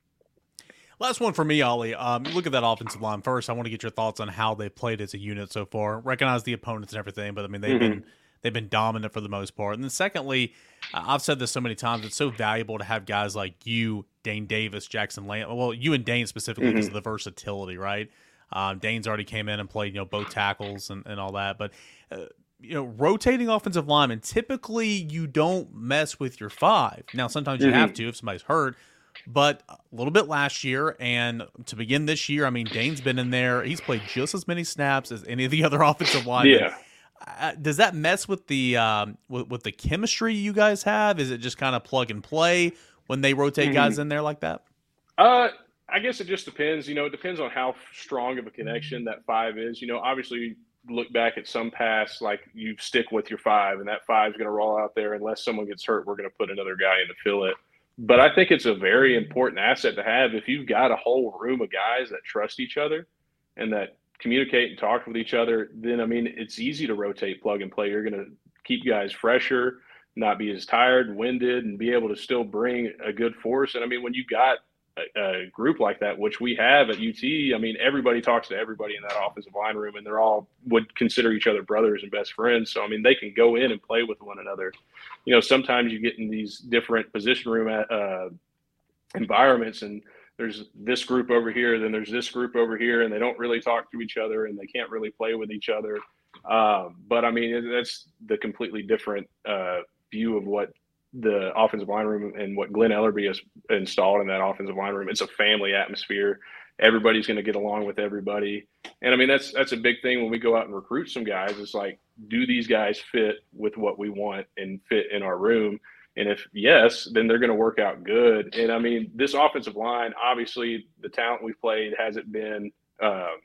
Last one for me, Ollie. Um, look at that offensive line. First, I want to get your thoughts on how they played as a unit so far. Recognize the opponents and everything, but I mean they've mm-hmm. been they've been dominant for the most part. And then secondly, uh, I've said this so many times, it's so valuable to have guys like you, Dane Davis, Jackson Lamb. Well, you and Dane specifically mm-hmm. because of the versatility, right? Um, Dane's already came in and played, you know, both tackles and, and all that. But, uh, you know, rotating offensive linemen, typically you don't mess with your five. Now, sometimes you mm-hmm. have to if somebody's hurt. But a little bit last year, and to begin this year, I mean, Dane's been in there. He's played just as many snaps as any of the other offensive linemen. Yeah. Uh, does that mess with the um, with, with the chemistry you guys have? Is it just kind of plug and play when they rotate mm-hmm. guys in there like that? Uh. I guess it just depends. You know, it depends on how strong of a connection that five is. You know, obviously, you look back at some pass, like you stick with your five, and that five is going to roll out there. Unless someone gets hurt, we're going to put another guy in to fill it. But I think it's a very important asset to have if you've got a whole room of guys that trust each other and that communicate and talk with each other. Then, I mean, it's easy to rotate, plug and play. You're going to keep guys fresher, not be as tired, winded, and be able to still bring a good force. And, I mean, when you got A, a group like that, which we have at U T, I mean, everybody talks to everybody in that offensive line room, and they're all would consider each other brothers and best friends. So, I mean, they can go in and play with one another. You know, sometimes you get in these different position room uh, environments, and there's this group over here, then there's this group over here, and they don't really talk to each other, and they can't really play with each other. Um, but, I mean, that's the completely different uh, view of what the offensive line room and what Glenn Ellerby has installed in that offensive line room. It's a family atmosphere. Everybody's going to get along with everybody. And I mean, that's, that's a big thing when we go out and recruit some guys. It's like, do these guys fit with what we want and fit in our room? And if yes, then they're going to work out good. And I mean, this offensive line, obviously the talent we've played hasn't been um,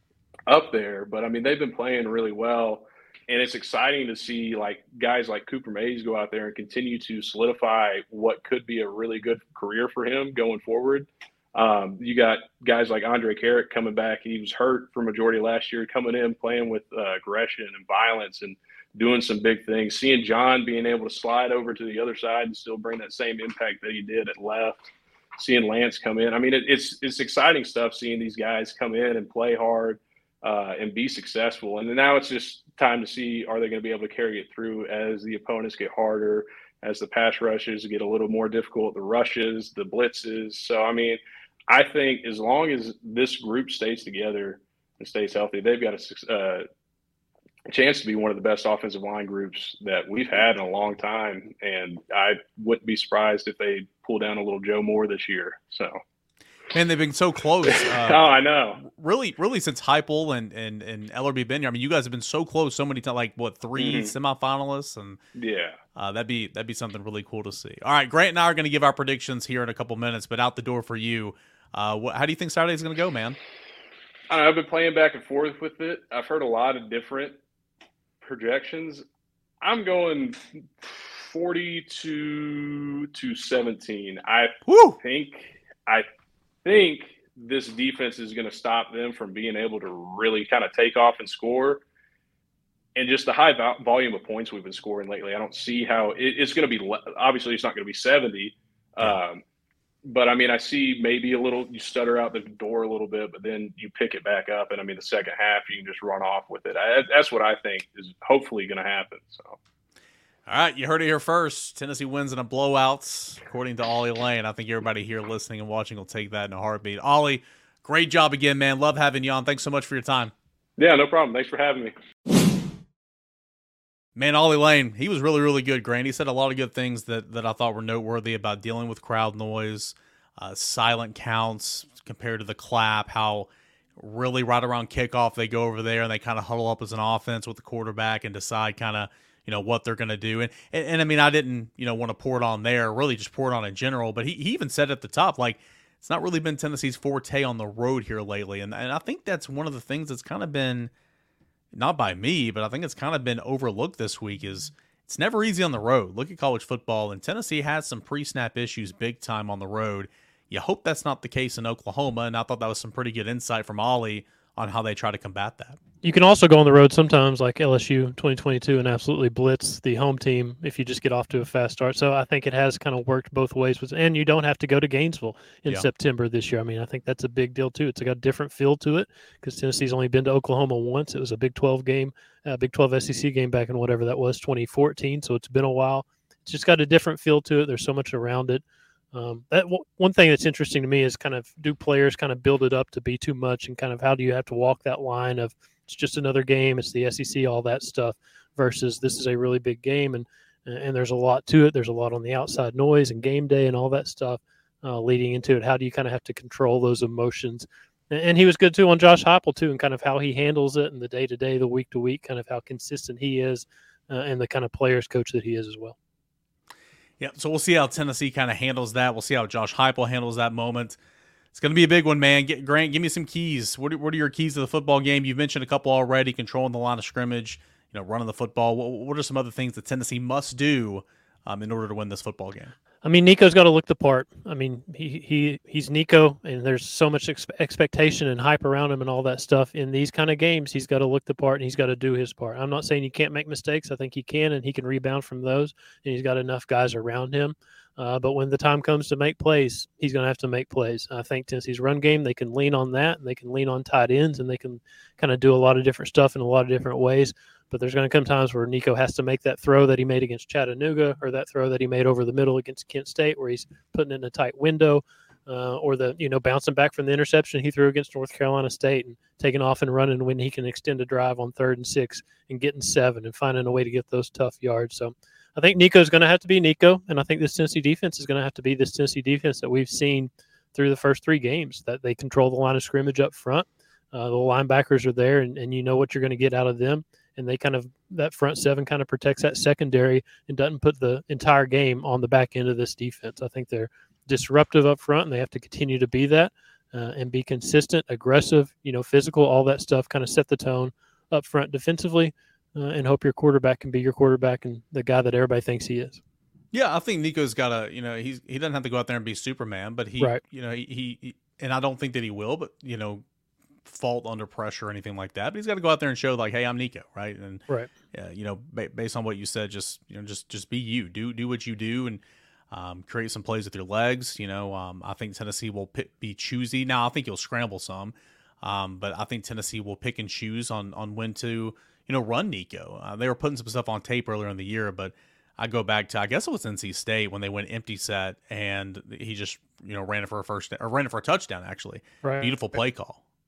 up there, but I mean, they've been playing really well. And it's exciting to see like guys like Cooper Mays go out there and continue to solidify what could be a really good career for him going forward. Um, you got guys like Andre Carrick coming back. He was hurt for majority of last year, coming in, playing with uh, aggression and violence and doing some big things. Seeing John being able to slide over to the other side and still bring that same impact that he did at left. Seeing Lance come in. I mean, it, it's it's exciting stuff seeing these guys come in and play hard. Uh, and be successful. And now it's just time to see, are they going to be able to carry it through as the opponents get harder, as the pass rushes get a little more difficult, the rushes, the blitzes. So, I mean, I think as long as this group stays together and stays healthy, they've got a, uh, a chance to be one of the best offensive line groups that we've had in a long time. And I wouldn't be surprised if they pull down a little Joe Moore this year. So, man, they've been so close. Uh, oh, I know. Really, really, since Heupel and and and Ellerby been here. I mean, you guys have been so close so many times. Like what, three mm-hmm. semifinalists, and yeah, uh, that'd be that'd be something really cool to see. All right, Grant and I are going to give our predictions here in a couple minutes, but out the door for you. Uh, what, how do you think Saturday's going to go, man? I don't know, I've been playing back and forth with it. I've heard a lot of different projections. I'm going forty-two to seventeen. I Woo! think I think this defense is going to stop them from being able to really kind of take off and score. And just the high vo- volume of points we've been scoring lately, I don't see how it, it's going to be. Obviously, it's not going to be seventy. Um, But, I mean, I see maybe a little – you stutter out the door a little bit, but then you pick it back up. And, I mean, the second half, you can just run off with it. I, that's what I think is hopefully going to happen. So, all right, you heard it here first. Tennessee wins in a blowout, according to Ollie Lane. I think everybody here listening and watching will take that in a heartbeat. Ollie, great job again, man. Love having you on. Thanks so much for your time. Yeah, no problem. Thanks for having me. Man, Ollie Lane, he was really, really good, Grant. He said a lot of good things that, that I thought were noteworthy about dealing with crowd noise, uh, silent counts compared to the clap, how really right around kickoff they go over there and they kind of huddle up as an offense with the quarterback and decide kind of, you know, what they're going to do. And, and, and, I mean, I didn't, you know, want to pour it on there, really just pour it on in general, but he, he even said at the top, like, it's not really been Tennessee's forte on the road here lately. And, and I think that's one of the things that's kind of been – not by me, but I think it's kind of been overlooked this week is it's never easy on the road. Look at college football, and Tennessee has some pre-snap issues big time on the road. You hope that's not the case in Oklahoma, and I thought that was some pretty good insight from Ollie on how they try to combat that. You can also go on the road sometimes like L S U twenty twenty-two and absolutely blitz the home team if you just get off to a fast start. So I think it has kind of worked both ways. And you don't have to go to Gainesville in yeah. September this year. I mean, I think that's a big deal too. It's got a different feel to it because Tennessee's only been to Oklahoma once. It was a Big twelve game, a Big twelve S E C game back in whatever that was, twenty fourteen. So it's been a while. It's just got a different feel to it. There's so much around it. Um, that w- one thing that's interesting to me is kind of do players kind of build it up to be too much, and kind of how do you have to walk that line of it's just another game, it's the S E C, all that stuff, versus this is a really big game, and and there's a lot to it. There's a lot on the outside noise and game day and all that stuff uh, leading into it. How do you kind of have to control those emotions? And, and he was good too on Josh Heupel too, and kind of how he handles it and the day to day, the week to week, kind of how consistent he is, uh, and the kind of players coach that he is as well. Yeah, so we'll see how Tennessee kind of handles that. We'll see how Josh Heupel handles that moment. It's going to be a big one, man. Get, Grant, give me some keys. What are, what are your keys to the football game? You've mentioned a couple already, controlling the line of scrimmage, you know, running the football. What, what are some other things that Tennessee must do um, in order to win this football game? I mean, Nico's got to look the part. I mean, he he he's Nico, and there's so much ex- expectation and hype around him and all that stuff. In these kind of games, he's got to look the part, and he's got to do his part. I'm not saying he can't make mistakes. I think he can, and he can rebound from those, and he's got enough guys around him. Uh, but when the time comes to make plays, he's going to have to make plays. I think Tennessee's run game, they can lean on that, and they can lean on tight ends, and they can kind of do a lot of different stuff in a lot of different ways. But there's going to come times where Nico has to make that throw that he made against Chattanooga, or that throw that he made over the middle against Kent State, where he's putting it in a tight window, uh, or the you know bouncing back from the interception he threw against North Carolina State and taking off and running when he can extend a drive on third and six and getting seven and finding a way to get those tough yards. So I think Nico's going to have to be Nico, and I think this Tennessee defense is going to have to be this Tennessee defense that we've seen through the first three games, that they control the line of scrimmage up front. Uh, the linebackers are there, and, and you know what you're going to get out of them. And they kind of, that front seven kind of protects that secondary and doesn't put the entire game on the back end of this defense. I think they're disruptive up front, and they have to continue to be that uh, and be consistent, aggressive, you know, physical, all that stuff, kind of set the tone up front defensively uh, and hope your quarterback can be your quarterback and the guy that everybody thinks he is. Yeah, I think Nico's got to, you know, he's, he doesn't have to go out there and be Superman, but he, right. you know, he, he, and I don't think that he will, but, you know, fault under pressure or anything like that, but he's got to go out there and show like, hey, I'm Nico, right? And right, uh, you know, ba- based on what you said, just you know, just just be you, do do what you do, and um, create some plays with your legs. You know, um, I think Tennessee will pick, be choosy. Now, I think you'll scramble some, um, but I think Tennessee will pick and choose on on when to you know run Nico. Uh, they were putting some stuff on tape earlier in the year, but I go back to I guess it was N C State when they went empty set and he just you know ran it for a first or ran it for a touchdown. Actually, right. Beautiful play call.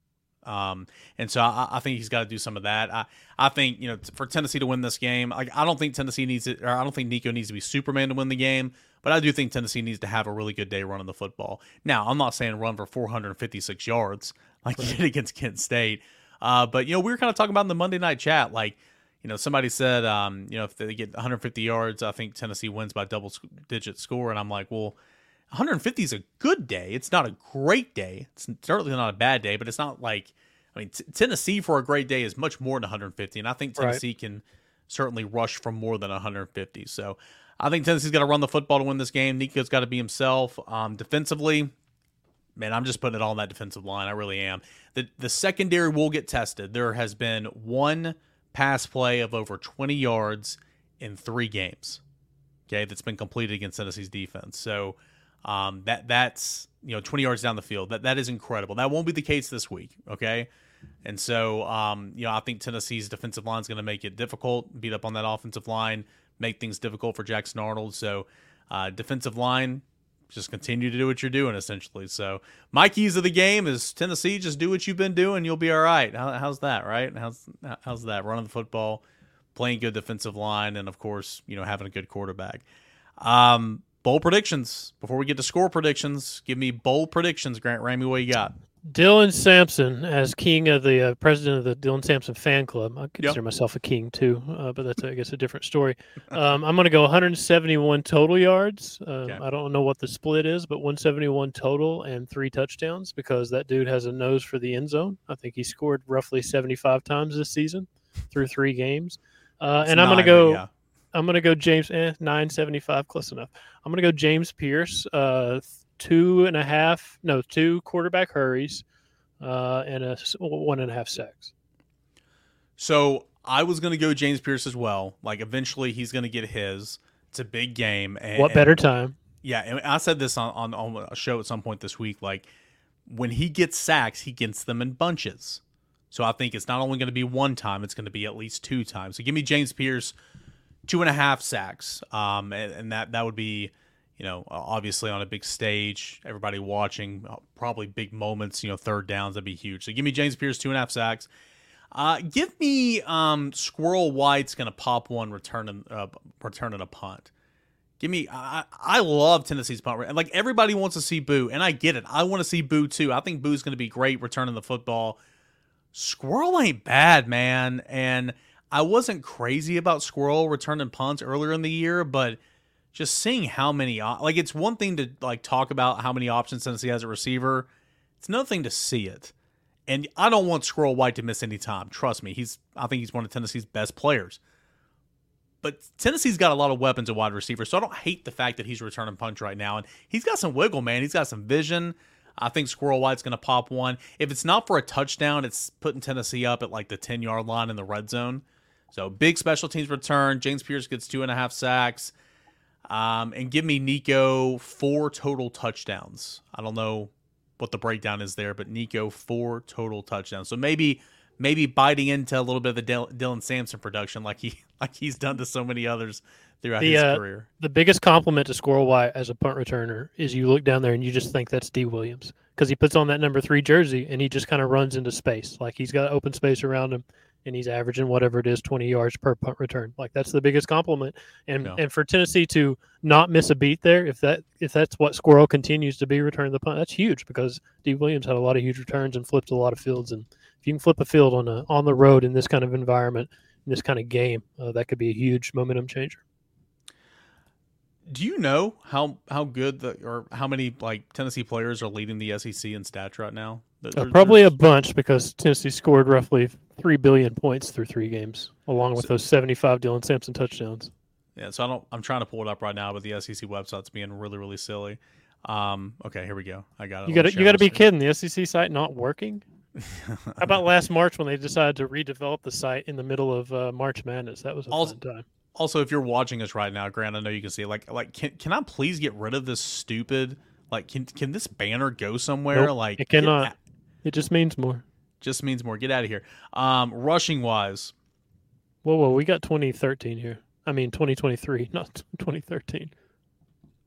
Um, and so I, I think he's got to do some of that. I, I think, you know, for Tennessee to win this game, like I don't think Tennessee needs it, or I don't think Nico needs to be Superman to win the game, but I do think Tennessee needs to have a really good day running the football. Now, I'm not saying run for four hundred fifty-six yards like he did against Kent State. Uh, but, you know, we were kind of talking about in the Monday night chat, like, you know, somebody said, um, you know, if they get one hundred fifty yards, I think Tennessee wins by double digit score. And I'm like, well, one hundred fifty is a good day. It's not a great day. It's certainly not a bad day, but it's not like, I mean, t- Tennessee for a great day is much more than one hundred fifty. And I think Tennessee right. can certainly rush for more than one hundred fifty. So I think Tennessee's got to run the football to win this game. Nico's got to be himself. Um, defensively, man, I'm just putting it all on that defensive line. I really am. The, the secondary will get tested. There has been one pass play of over twenty yards in three games, okay, that's been completed against Tennessee's defense. So um, that that's, you know, twenty yards down the field. That That is incredible. That won't be the case this week, okay? And so, um, you know, I think Tennessee's defensive line is going to make it difficult, beat up on that offensive line, make things difficult for Jackson Arnold. So uh, defensive line, just continue to do what you're doing, essentially. So my keys of the game is Tennessee, just do what you've been doing. You'll be all right. How, how's that, right? How's how's that? Running the football, playing good defensive line, and, of course, you know, having a good quarterback. Um, bold predictions. Before we get to score predictions, give me bold predictions, Grant Ramey. What you got? Dylan Sampson, as king of the uh, president of the Dylan Sampson fan club. I consider yep. myself a king too, uh, but that's, I guess, a different story. Um, I'm going to go one hundred seventy-one total yards. Um, okay. I don't know what the split is, but one hundred seventy-one total and three touchdowns because that dude has a nose for the end zone. I think he scored roughly seventy-five times this season through three games. Uh, and I'm going to go. Yeah. I'm going to go James. Eh, nine seventy-five, close enough. I'm going to go James Pierce. Uh, Two and a half, no, two quarterback hurries, uh, and a one and a half sacks. So I was going to go James Pierce as well. Like eventually he's going to get his. It's a big game. And, what better time? Yeah, and I said this on, on on a show at some point this week. Like when he gets sacks, he gets them in bunches. So I think it's not only going to be one time; it's going to be at least two times. So give me James Pierce, two and a half sacks, um, and, and that that would be. You know, obviously on a big stage, everybody watching, probably big moments, you know, third downs, that'd be huge. So give me James Pierce, two and a half sacks. Uh, give me um, Squirrel White's going to pop one returning, uh, returning a punt. Give me, I, I love Tennessee's punt. Like everybody wants to see Boo, and I get it. I want to see Boo too. I think Boo's going to be great returning the football. Squirrel ain't bad, man. And I wasn't crazy about Squirrel returning punts earlier in the year, but just seeing how many, like it's one thing to like talk about how many options Tennessee has at receiver. It's another thing to see it. And I don't want Squirrel White to miss any time. Trust me. He's, I think he's one of Tennessee's best players. But Tennessee's got a lot of weapons at wide receiver, so I don't hate the fact that he's returning punch right now. And he's got some wiggle, man. He's got some vision. I think Squirrel White's going to pop one. If it's not for a touchdown, it's putting Tennessee up at like the ten-yard line in the red zone. So big special teams return. James Pierce gets two and a half sacks. Um, and give me Nico four total touchdowns. I don't know what the breakdown is there, but Nico four total touchdowns. So maybe maybe biting into a little bit of the Dil- Dylan Sampson production like he like he's done to so many others throughout the, his uh, career. The biggest compliment to Squirrel White as a punt returner is you look down there and you just think that's D. Williams because he puts on that number three jersey and he just kind of runs into space. Like he's got open space around him. And he's averaging whatever it is, twenty yards per punt return. Like that's the biggest compliment. And yeah. and for Tennessee to not miss a beat there, if that if that's what Squirrel continues to be returning the punt, that's huge because D. Williams had a lot of huge returns and flipped a lot of fields. And if you can flip a field on a on the road in this kind of environment, in this kind of game, uh, that could be a huge momentum changer. Do you know how how good the or how many like Tennessee players are leading the S E C in stats right now? Uh, probably a bunch because Tennessee scored roughly three billion points through three games, along with so, those seventy-five Dylan Sampson touchdowns. Yeah, so I don't. I'm trying to pull it up right now, but the S E C website's being really, really silly. Um, okay, here we go. I got it. You got you got to be kidding. The S E C site not working? How about last March when they decided to redevelop the site in the middle of uh, March Madness? That was a also, fun time. Also, if you're watching us right now, Grant, I know you can see. Like, like, can can I please get rid of this stupid? Like, can can this banner go somewhere? Nope, like, it cannot. It, it just means more. Just means more. Get out of here. Um, rushing wise. Whoa, whoa, we got twenty thirteen here. I mean, twenty twenty-three, not twenty thirteen.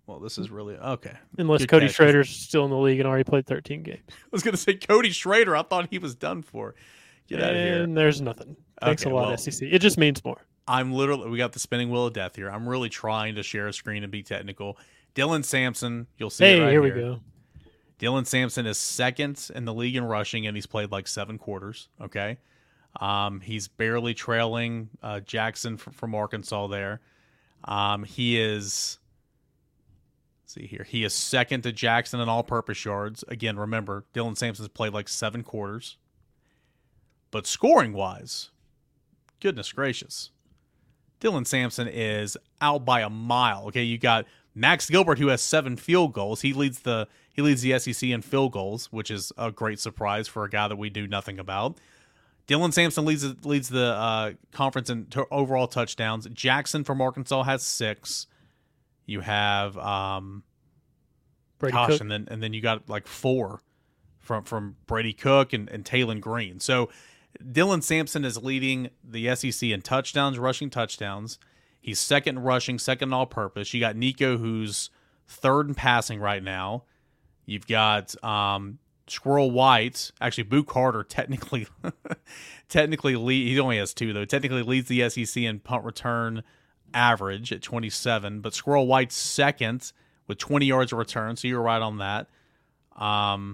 Well, this is really okay. Unless Good Cody catch. Schrader's still in the league and already played thirteen games. I was going to say Cody Schrader. I thought he was done for. Get out of here. And there's nothing. Thanks Okay, a lot, well, S E C. It just means more. I'm literally, we got the spinning wheel of death here. I'm really trying to share a screen and be technical. Dylan Sampson, you'll see Hey, it right here here. we go. Dylan Sampson is second in the league in rushing, and he's played like seven quarters. Okay. Um, he's barely trailing uh, Jackson from, from Arkansas there. Um, he is, let's see here, he is second to Jackson in all-purpose yards. Again, remember, Dylan Sampson's played like seven quarters. But scoring-wise, goodness gracious, Dylan Sampson is out by a mile. Okay, you got Max Gilbert, who has seven field goals. He leads the he leads the S E C in field goals, which is a great surprise for a guy that we do nothing about. Dylan Sampson leads leads the uh, conference in t- overall touchdowns. Jackson from Arkansas has six. You have um, Brady gosh, Cook. and then and then you got like four from from Brady Cook and and Taylon Green. So Dylan Sampson is leading the S E C in touchdowns, rushing touchdowns. He's second in rushing, second in all-purpose. You got Nico, who's third in passing right now. You've got um, Squirrel White. Actually, Boo Carter technically, technically lead, he only has two though. Technically leads the S E C in punt return average at twenty-seven, but Squirrel White's second with twenty yards of return. So you're right on that. Um,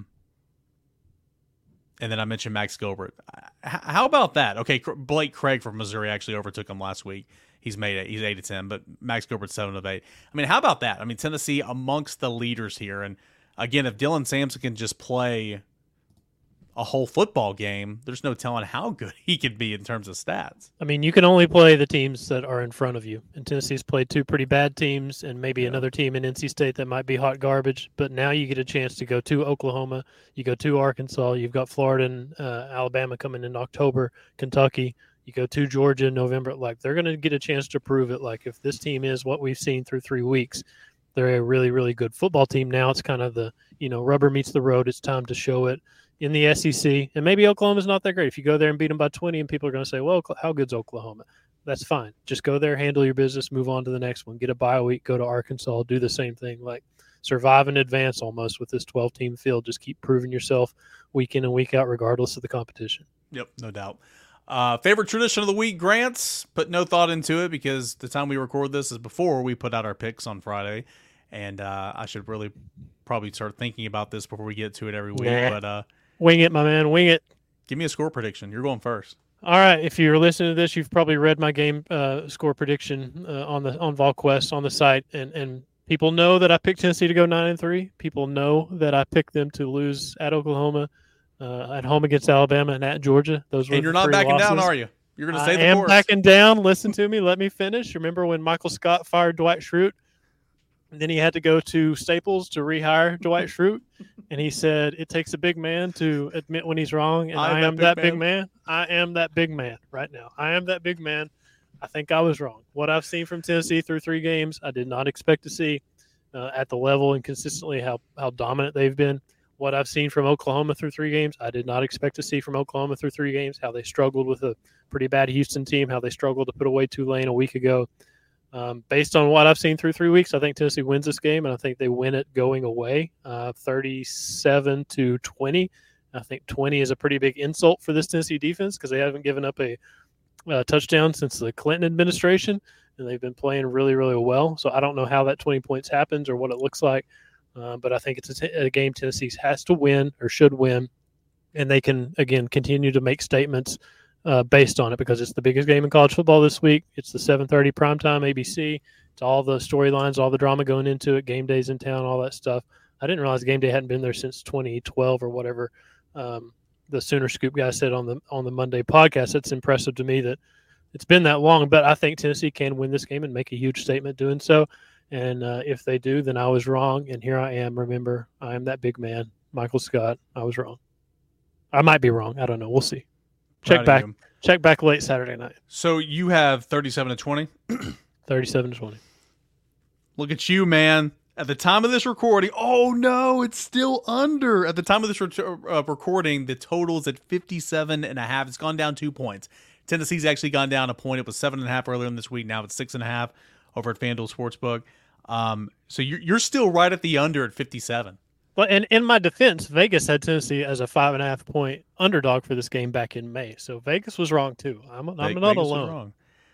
and then I mentioned Max Gilbert. H- how about that? Okay, Blake Craig from Missouri actually overtook him last week. He's made it. He's eight to ten, but Max Gilbert's seven of eight. I mean, how about that? I mean, Tennessee amongst the leaders here, and again, if Dylan Sampson can just play a whole football game, there's no telling how good he could be in terms of stats. I mean, you can only play the teams that are in front of you. And Tennessee's played two pretty bad teams and maybe Yeah. another team in N C State that might be hot garbage. But now you get a chance to go to Oklahoma. You go to Arkansas. You've got Florida and uh, Alabama coming in October, Kentucky. You go to Georgia in November. Like, they're going to get a chance to prove it. Like, if this team is what we've seen through three weeks, they're a really, really good football team. Now it's kind of the, you know, rubber meets the road. It's time to show it in the S E C. And maybe Oklahoma's not that great. If you go there and beat them by twenty and people are going to say, well, how good's Oklahoma? That's fine. Just go there, handle your business, move on to the next one. Get a bye week, go to Arkansas, do the same thing. Like, survive and advance almost with this twelve-team field. Just keep proving yourself week in and week out regardless of the competition. Yep, no doubt. Uh, favorite tradition of the week, Grants. Put no thought into it because the time we record this is before we put out our picks on Friday. And uh, I should really probably start thinking about this before we get to it every week. Nah. But uh, Wing it, my man. Wing it. give me a score prediction. You're going first. All right. If you're listening to this, you've probably read my game uh, score prediction uh, on the on VolQuest on the site, and and people know that I picked Tennessee to go nine and three. People know that I picked them to lose at Oklahoma, uh, at home against Alabama, and at Georgia. Those were And you're the not three backing losses. down, are you? You're going to I stay the am course. backing down. Listen to me. Let me finish. Remember when Michael Scott fired Dwight Schrute? And then he had to go to Staples to rehire Dwight Schrute. And he said, it takes a big man to admit when he's wrong. And I, I am am that that big big man. I am that big man right now. I am that big man. I think I was wrong. What I've seen from Tennessee through three games, I did not expect to see uh, at the level and consistently how, how dominant they've been. What I've seen from Oklahoma through three games, I did not expect to see from Oklahoma through three games, how they struggled with a pretty bad Houston team, how they struggled to put away Tulane a week ago. Um, based on what I've seen through three weeks, I think Tennessee wins this game, and I think they win it going away, uh, thirty-seven to twenty. I think twenty is a pretty big insult for this Tennessee defense because they haven't given up a, a touchdown since the Clinton administration, and they've been playing really, really well. So I don't know how that twenty points happens or what it looks like, uh, but I think it's a, t- a game Tennessee has to win or should win, and they can, again, continue to make statements Uh, based on it because it's the biggest game in college football this week. It's the seven thirty primetime A B C. It's all the storylines, all the drama going into it, game days in town, all that stuff. I didn't realize game day hadn't been there since twenty twelve or whatever. Um, the Sooner Scoop guy said on the on the Monday podcast. That's impressive to me that it's been that long, but I think Tennessee can win this game and make a huge statement doing so. And uh, if they do, then I was wrong. And here I am. Remember, I am that big man, Michael Scott. I was wrong. I might be wrong. I don't know. We'll see. Check Proud back. of you. Check back late Saturday night. So you have thirty-seven to twenty. thirty-seven to twenty. Look at you, man. At the time of this recording, oh no, it's still under. At the time of this re- uh, recording, the total is at fifty-seven and a half. It's gone down two points. Tennessee's actually gone down a point. It was seven and a half earlier in this week. Now it's six and a half over at FanDuel Sportsbook. Um, so you're you're still right at the under at fifty-seven. Well, and in my defense, Vegas had Tennessee as a five and a half point underdog for this game back in May. So Vegas was wrong too. I'm, I'm Vegas not was alone. Wrong.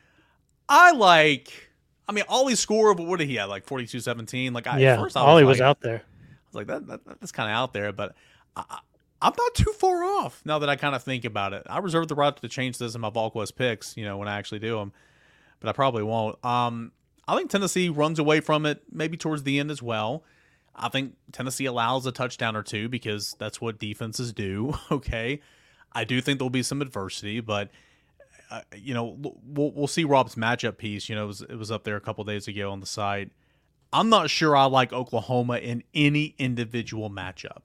I like. I mean, Ollie scored, but what did he have? Like forty-two seventeen? Like, I, yeah, at first I Ollie was, was like, out there. I was like, that, that that's kind of out there, but I, I'm not too far off now that I kind of think about it. I reserve the right to change this in my VolQuest picks, you know, when I actually do them, but I probably won't. Um, I think Tennessee runs away from it maybe towards the end as well. I think Tennessee allows a touchdown or two because that's what defenses do, okay? I do think there'll be some adversity, but, uh, you know, we'll, we'll see Rob's matchup piece. You know, it was, it was up there a couple days ago on the site. I'm not sure I like Oklahoma in any individual matchup.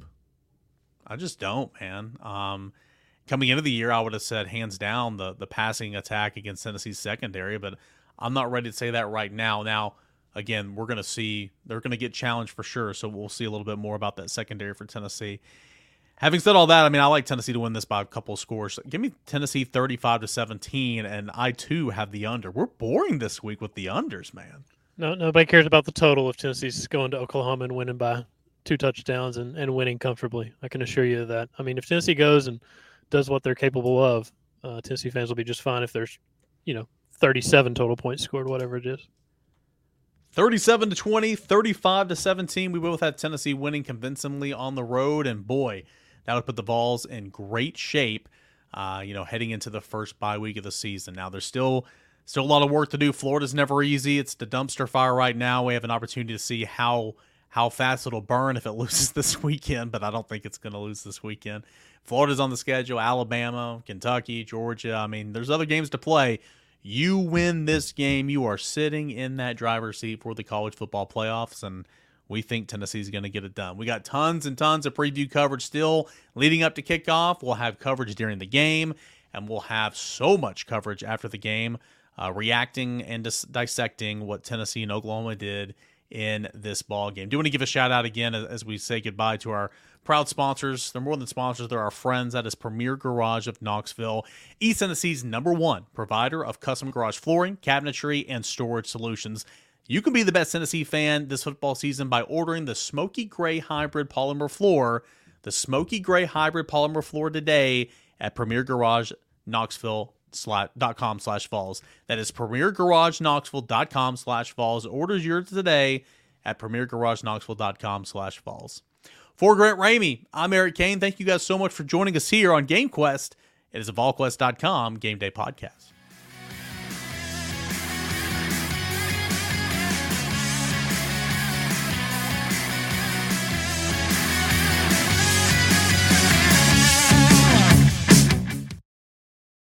I just don't, man. Um, coming into the year, I would have said hands down the, the passing attack against Tennessee's secondary, but I'm not ready to say that right now. Now, again, we're going to see, they're going to get challenged for sure, so we'll see a little bit more about that secondary for Tennessee. Having said all that, I mean, I like Tennessee to win this by a couple of scores. Give me Tennessee thirty-five to seventeen, and I, too, have the under. We're boring this week with the unders, man. No, nobody cares about the total if Tennessee's going to Oklahoma and winning by two touchdowns and, and winning comfortably. I can assure you of that. I mean, if Tennessee goes and does what they're capable of, uh, Tennessee fans will be just fine if there's, you know, thirty-seven total points scored, whatever it is. thirty-seven to twenty, thirty-five to seventeen. We both had Tennessee winning convincingly on the road, and boy, that would put the Vols in great shape, uh, you know, heading into the first bye week of the season. Now, there's still still a lot of work to do. Florida's never easy. It's the dumpster fire right now. We have an opportunity to see how how fast it'll burn if it loses this weekend, but I don't think it's going to lose this weekend. Florida's on the schedule, Alabama, Kentucky, Georgia. I mean, there's other games to play. You win this game, you are sitting in that driver's seat for the college football playoffs, and we think Tennessee's going to get it done. We got tons and tons of preview coverage still leading up to kickoff. We'll have coverage during the game, and we'll have so much coverage after the game, uh, reacting and dis- dissecting what Tennessee and Oklahoma did in this ball game. Do want to give a shout out again as, as we say goodbye to our proud sponsors. They're more than sponsors, they're our friends. That is Premier Garage of Knoxville, East Tennessee's number one provider of custom garage flooring, cabinetry, and storage solutions. You can be the best Tennessee fan this football season by ordering the Smoky Gray Hybrid Polymer Floor, the Smoky Gray Hybrid Polymer Floor today at Premier Garage Knoxville dot com slash falls. That is Premier Garage Knoxville dot com slash falls. Orders yours today at Premier Garage Knoxville dot com slash falls. For Grant Ramey, I'm Eric Kane. Thank you guys so much for joining us here on GameQuest. It is a vol quest dot com game day podcast.